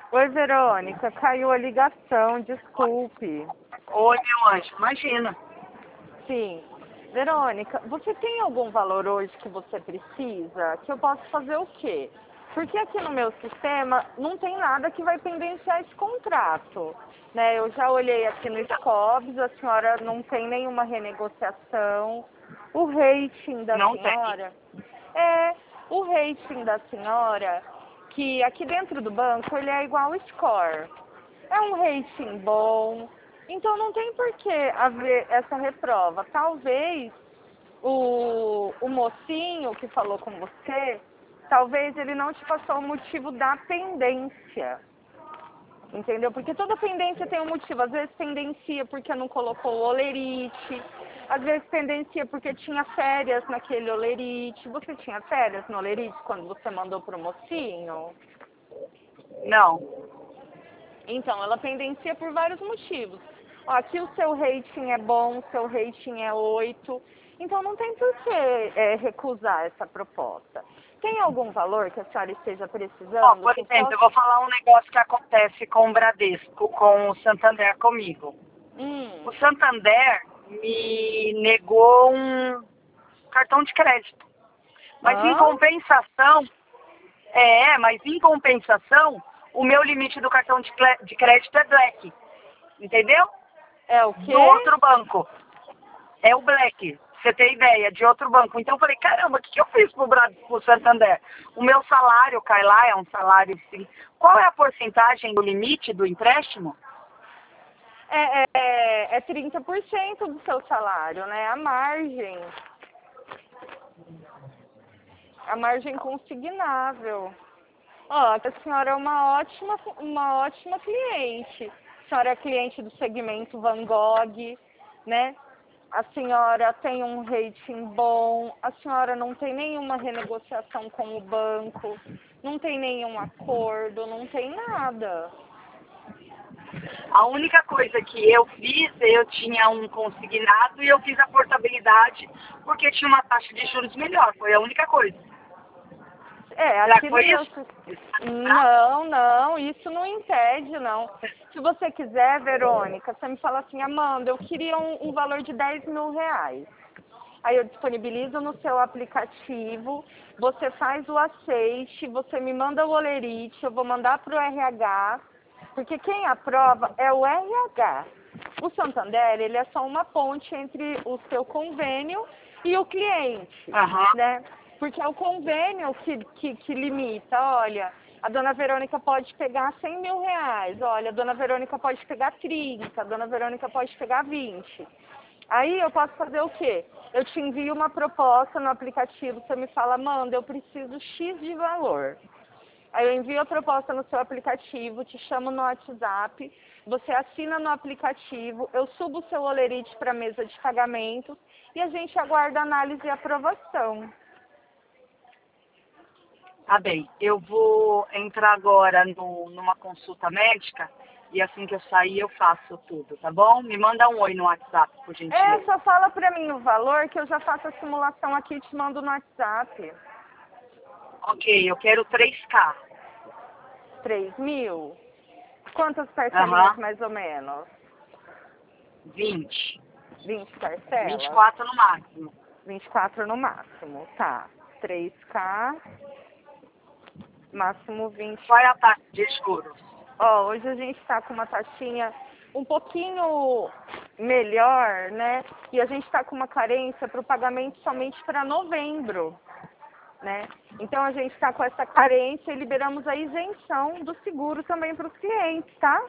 Oi, Verônica, caiu a ligação, desculpe. Oi, meu anjo, imagina. Sim. Verônica, você tem algum valor hoje que você precisa? Que eu posso fazer o quê? Porque aqui no meu sistema não tem nada que vai pendenciar esse contrato. Né? Eu já olhei aqui no Scobs, a senhora não tem nenhuma renegociação. O rating da Não tem. senhora é o rating da senhora, que aqui dentro do banco ele é igual ao score. É um rating bom, então não tem por que haver essa reprova. Talvez o mocinho que falou com você, talvez ele não te passou o motivo da pendência. Entendeu? Porque toda pendência tem um motivo. Às vezes pendencia porque não colocou o olerite. Às vezes pendencia porque tinha férias naquele olerite. Você tinha férias no olerite quando você mandou pro mocinho? Não. Então, ela pendencia por vários motivos. Ó, aqui o seu rating é bom, o seu rating é 8. Então não tem por que recusar essa proposta. Tem algum valor que a senhora esteja Ó, precisando? por Que eu exemplo, possa... eu vou falar um negócio que acontece com o Bradesco, com o Santander comigo. O Santander me negou um cartão de crédito. Mas em Hã? compensação, o meu limite do cartão de crédito é black. Entendeu? É o Do quê? outro banco. É o black. Você tem ideia, de outro banco. Então eu falei, caramba, o que eu fiz pro Santander? O meu salário cai lá, é um salário sim. Qual é a porcentagem do limite do empréstimo? É 30% do seu salário, né? A margem consignável. Ó, a senhora é uma ótima cliente. A senhora é cliente do segmento Van Gogh, né? A senhora tem um rating bom, a senhora não tem nenhuma renegociação com o banco, não tem nenhum acordo, não tem nada. A única coisa que eu fiz, eu tinha um consignado e eu fiz a portabilidade porque tinha uma taxa de juros melhor. Foi a única coisa. Já Aqui no foi meu... isso? Não, isso não impede, não. Se você quiser, Verônica, você me fala assim, Amanda, eu queria um valor de 10 mil reais. Aí eu disponibilizo no seu aplicativo, você faz o aceite, você me manda o olerite, eu vou mandar para o RH, porque quem aprova é o RH. O Santander, ele é só uma ponte entre o seu convênio e o cliente, Aham. né? Porque é o convênio que limita, olha, a dona Verônica pode pegar 100 mil reais, olha, a dona Verônica pode pegar 30, a dona Verônica pode pegar 20. Aí eu posso fazer o quê? Eu te envio uma proposta no aplicativo, você me fala, Amanda, eu preciso X de valor. Aí eu envio a proposta no seu aplicativo, te chamo no WhatsApp, você assina no aplicativo, eu subo o seu olerite para a mesa de pagamento e a gente aguarda análise e aprovação. Tá bem. Eu vou entrar agora numa consulta médica e assim que eu sair eu faço tudo, tá bom? Me manda um oi no WhatsApp, por gentileza. Só fala para mim o valor que eu já faço a simulação aqui e te mando no WhatsApp. Ok, eu quero 3K. 3 mil? Quantas parcelinhas Aham. mais ou menos? 20. 20 parcelas? 24 no máximo. 24 no máximo, tá. 3K, máximo 20. Qual é a taxa de juros? Ó, hoje a gente tá com uma taxinha um pouquinho melhor, né? E a gente tá com uma carência para o pagamento somente para novembro, né? Então a gente tá com essa carência e liberamos a isenção do seguro também para os clientes, tá?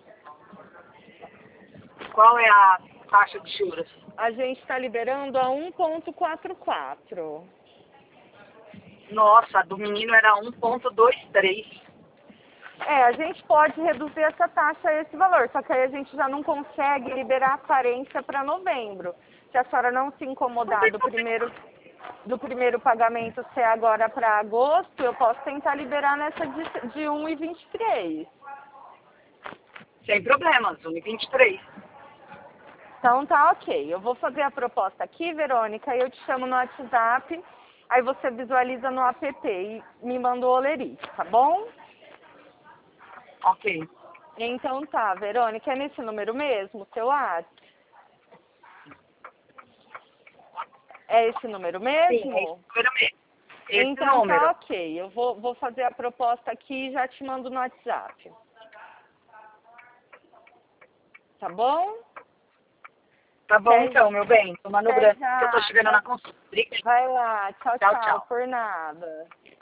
Qual é a taxa de juros? A gente está liberando a 1,44. Nossa, a do menino era 1,23. A gente pode reduzir essa taxa a esse valor, só que aí a gente já não consegue liberar a carência para novembro. Se a senhora não se incomodar do primeiro pagamento ser agora para agosto, eu posso tentar liberar nessa de 1,23. Sem problemas, 1,23. Então tá ok. Eu vou fazer a proposta aqui, Verônica, e eu te chamo no WhatsApp, aí você visualiza no app e me manda o olerite, tá bom? Ok. Então tá, Verônica, é nesse número mesmo, seu WhatsApp? É esse número Sim, é esse mesmo? número mesmo. Esse Então número. tá ok, eu vou fazer a proposta aqui e já te mando no WhatsApp. Tá bom? Tá bom então, meu bem. Tô manobrando, porque eu tô Já. chegando na consulta. Obrigada. Vai lá, tchau, Tchau, tchau, tchau. por nada.